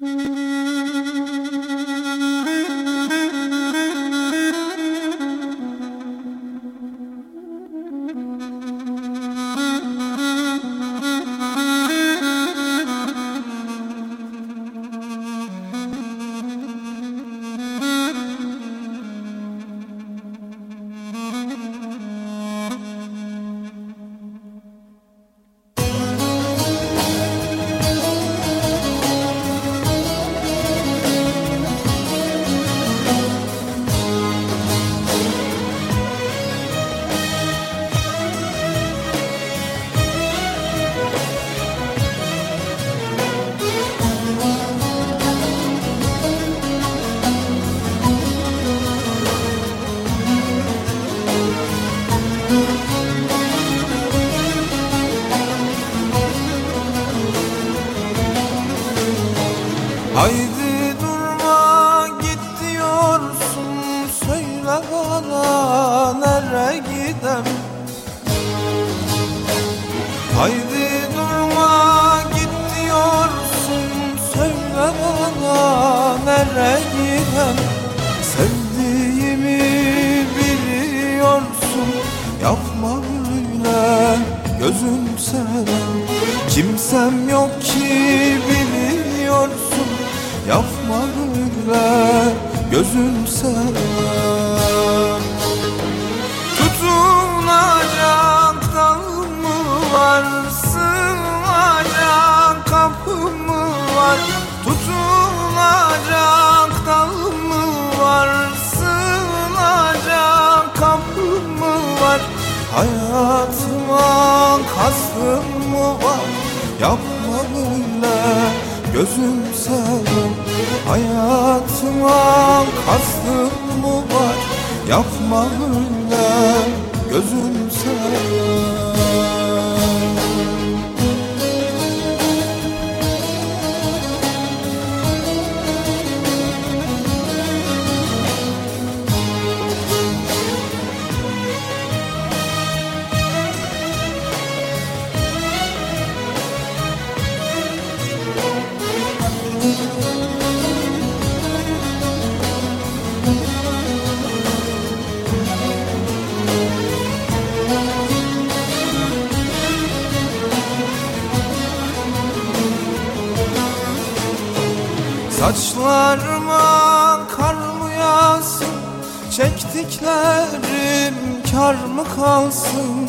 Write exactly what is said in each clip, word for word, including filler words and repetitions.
Haydi durma git diyorsun, söyle bana nereye gidem. Haydi durma git diyorsun, söyle bana nereye gidem. Sevdiğimi biliyorsun, yapma böyle gözüm sevem. Kimsem yok ki biliyorsun, yapma böyle gözüm sevem. Tutunacak dalım mı var, sığınacak kapım mı var? Tutunacak dalım mı var, sığınacak kapım mı var? Hayatıma kastım mı var, yapma böyle gözüm sevem. Hayatıma kastım mı var, yapma böyle gözüm sevem. Saçlarıma kar mı yağsın, çektiklerim kar mı kalsın?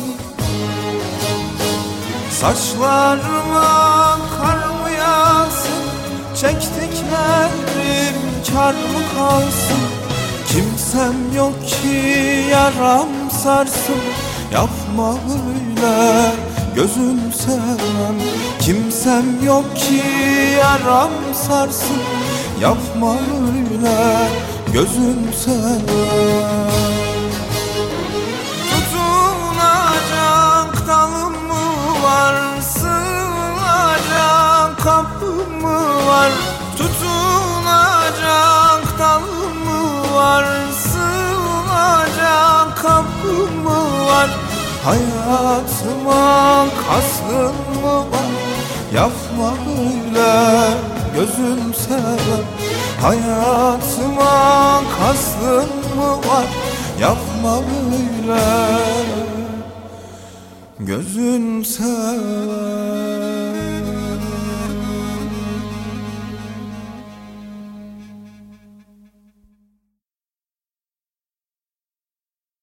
Saçlarıma kar mı yağsın, çektiklerim kar mı kalsın? Kimsem yok ki yaram sarsın, yapma böyle gözüm sevem. Kimsem yok ki yaram sarsın, yapma öyle gözüm sevem. Tutunacak dalım mı var, sığınacak kapım mı var? Tutunacak dalım mı var, sığınacak kapım mı var? Hayatıma kastın mı var, yapma böyle gözüm sevem. Hayatıma kastın mı var, yapma böyle gözüm sevem.